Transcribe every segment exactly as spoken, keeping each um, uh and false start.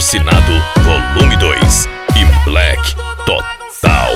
Alucinado Volume dois e Black Total.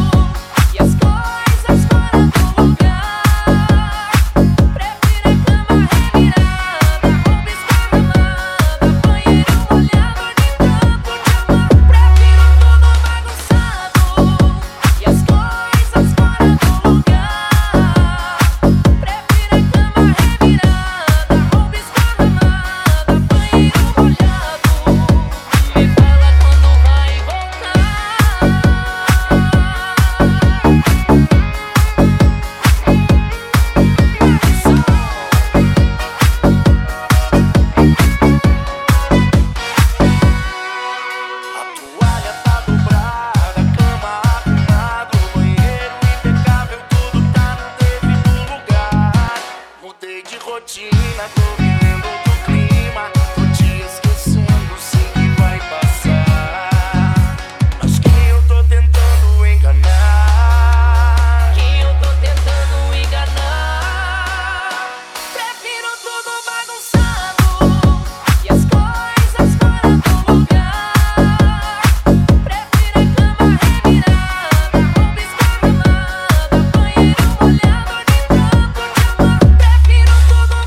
Rotina, tô vivendo do clima, tô te esquecendo, sei que vai passar. Mas quem eu tô tentando enganar? Quem eu tô tentando enganar? Prefiro tudo bagunçado e as coisas fora do lugar. Prefiro a cama revirada, roupa esparramada, banheiro molhado de tanto te amar. Prefiro tudo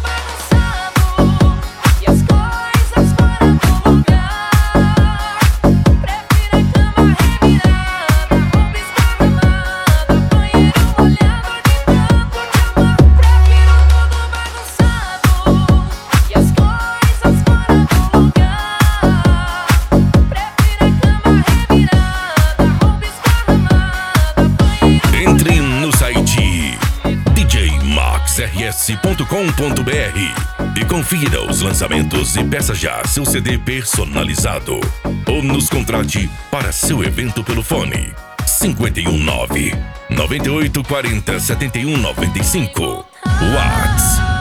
Entre no site d j max r s ponto com ponto b r e confira os lançamentos e peça já seu C D personalizado. Ou nos contrate para seu evento pelo fone cinco um nove, nove oito quatro zero, sete um nove cinco. Whats